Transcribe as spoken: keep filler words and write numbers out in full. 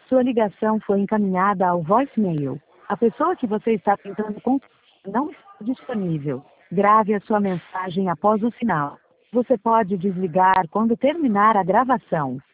Sua ligação foi encaminhada ao voicemail. A pessoa que você está tentando contactar não está disponível. Grave a sua mensagem após o sinal. Você pode desligar quando terminar a gravação.